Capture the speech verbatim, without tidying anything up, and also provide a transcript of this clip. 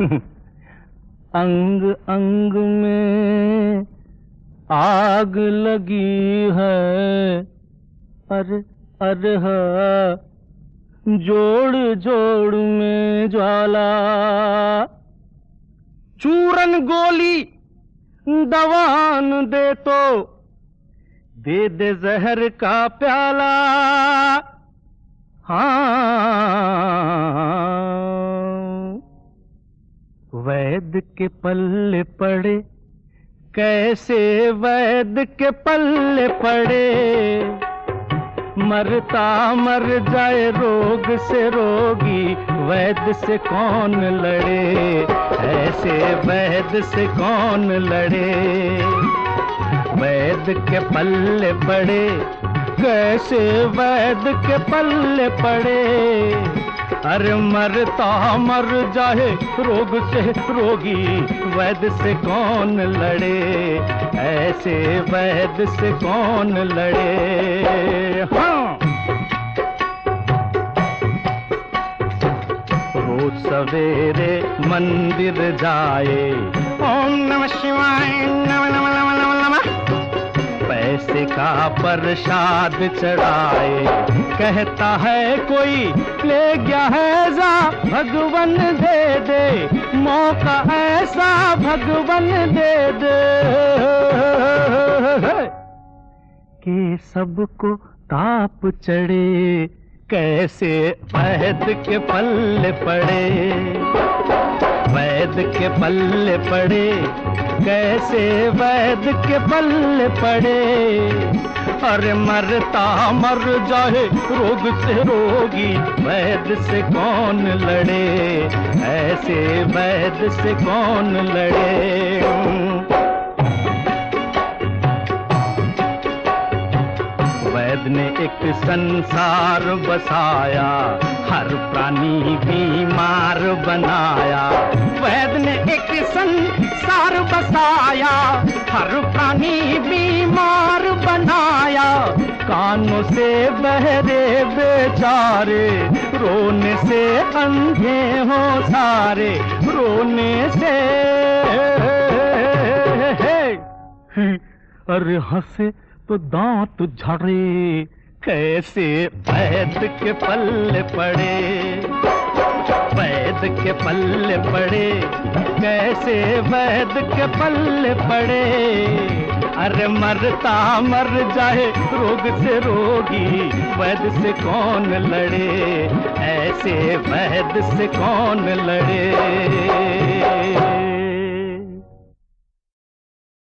अंग अंग में आग लगी है, अरे अरे हा, जोड़ जोड़ में ज्वाला। चूरन गोली दवान दे तो दे दे जहर का प्याला। हाँ, वैद के पल्ले पड़े, कैसे वैद के पल्ले पड़े। मरता मर जाए रोग से रोगी, वैद से कौन लड़े, ऐसे वैद से कौन लड़े। वैद के पल्ले पड़े, कैसे वैद के पल्ले पड़े। अरे मरता मर जाए रोग से रोगी, वैद से कौन लड़े, ऐसे वैद से कौन लड़े। हाँ, रोज सवेरे मंदिर जाए, ओम नमः शिवाय, नमः नमः नमः नमः नमः। पैसे का प्रसाद चढ़ाए, कहता है कोई ले गया है जा, भगवन दे दे मौका ऐसा, भगवन दे दे कि सबको ताप चढ़े, कैसे वैद के पल्ले पड़े। वैद के पल्ले पड़े, कैसे वैद के पल्ले पड़े। अरे मरता मर जाए रोग से रोगी, वैद से कौन लड़े, ऐसे वैद से कौन लड़े। वैद ने एक संसार बसाया, हर प्राणी बीमार बनाया। वैद ने एक संसार बसाया, हर प्राणी बीमार बनाया। कानों से बहरे बेचारे, रोने से अंधे हो सारे, रोने से। अरे हंसे तो दांत झड़े, कैसे वैद के पल्ले पड़े। वैद के पल्ले पड़े, कैसे वैद के पल्ले पड़े। अरे मरता मर जाए रोग से रोगी, वैद से कौन लड़े, ऐसे वैद से कौन लड़े।